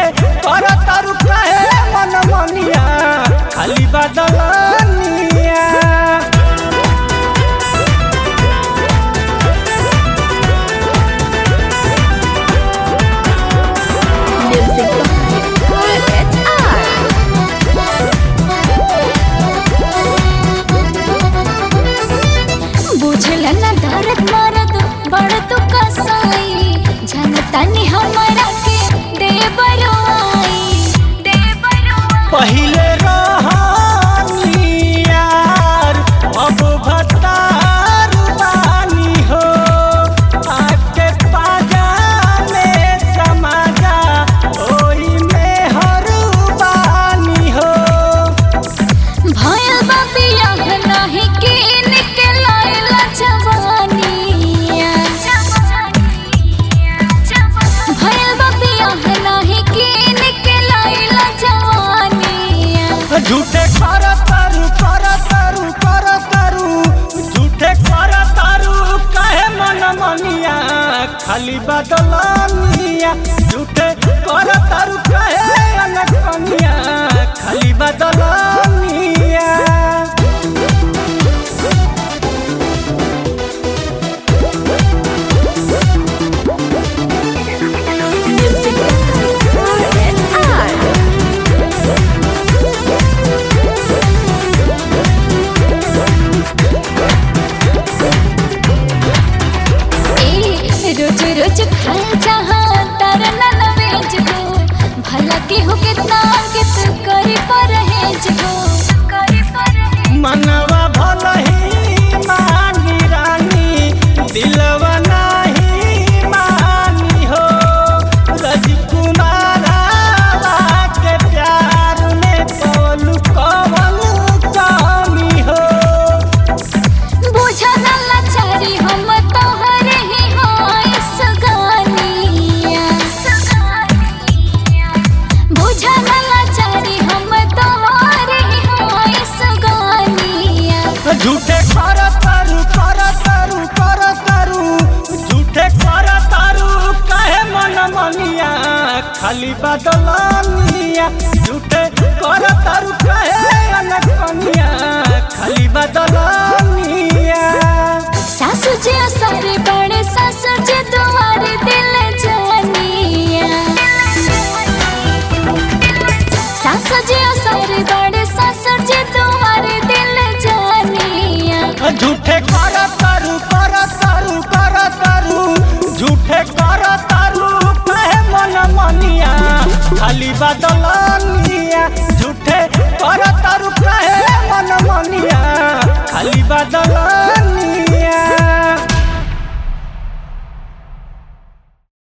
कर तारू काहे मन मनिया खाली बदलनिया। बुझल न दर्द मरद बड़ तू कसाई जनतानी हमरा के दे बरवाई पहिले रहनी यार अब भतार बानी हो आके पाजा में समाजा ओही में हर बानी हो। भयल बापिया नाही के निकलाइला जवानिया भयल बापिया नाही के निकलाइला जवानिया। झूठे कर तारू झूठे कर तारू काहे मन मनिया खाली बदलनिया। झूठे कर तारू काहे अनकनिया खाली बदलनिया। रोज रोज खाए जहाँ तरना न बेच हो भला के हो कितना कित करी परहेज हो मनवा भलही मानी रानी दिलवा नाही मानी हो। राजकुमारा के प्यार में बोलू कवन कमी हो। बुझा न लाचारी हम तोहरे ही होई सगानिया बुझा न लाचारी हम तोहरे ही होई सगानिया। झूठे कर तारू झूठे कर तारू काहे मन मनिया खाली बदलनिया। झूठे कर तारू काहे अनकनिया खाली बदलनिया। सासू जी सारे बड़े सासू जी तुम्हारे दिल जानिया सासू जी सारे बड़े सासू जी तुम्हारे दिल जानिया। झूठे कर तारू झूठे कर तारू काहे मन मनिया खाली बदलनिया। झूठे कर तारू काहे मन मनिया खाली बदलनिया।